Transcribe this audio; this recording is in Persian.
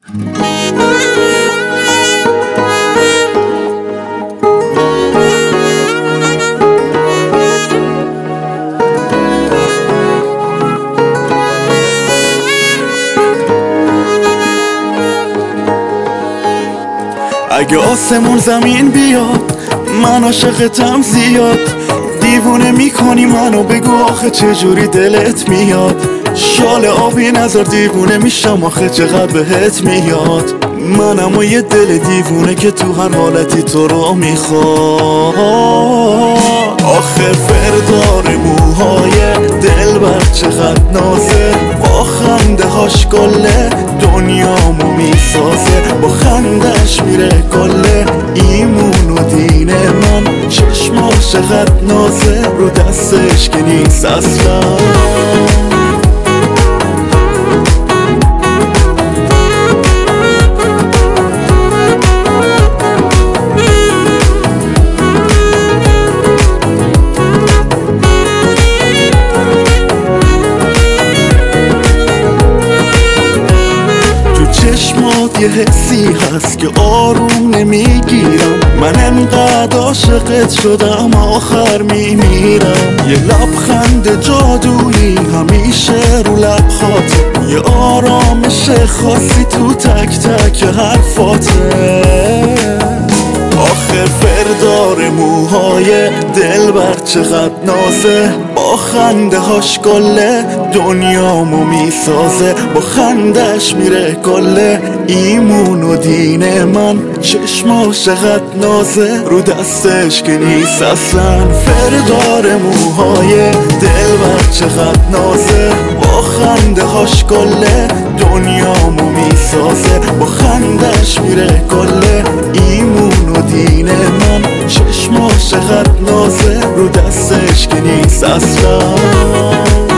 اگه آسمون زمین بیاد من عاشقتم زیاد، دیوونه میکنی منو، بگو آخه چجوری دلت میاد. شال آبی نذار دیوونه میشم آخه چقدر بهت میاد. منم و یه دل دیوونه که تو هر حالتی تو رو میخواد. آخه فردار موهای دلبر چقدر نازه، با خنده هاش کله دنیامو میسازه، با خندش میره کله ایمون و دین من. چشماش چقدر نازه رو دستش که نیست اصلا. چشمات یه حسی هست که آروم نمیگیرم، من انقدر عاشقت شدم آخر میمیرم. یه لبخند جادویی همیشه رو لبخاته، یه آرامش خاصی تو تک تک حرفاته. آخه فردار موهای دلبر چقدر نازه، با خنده هاش کله دنیامو میسازه، با خندش میره کله ایمون و دین من. چشماش چقدر نازه رو دستش که نیست اصلا. فردار موهای دلبر چقدر نازه، با خنده هاش کله دنیامو میسازه، با خندش میره کله ایمون و دین من. چشماش چقدر نازه رو دستش که نیست اصلا.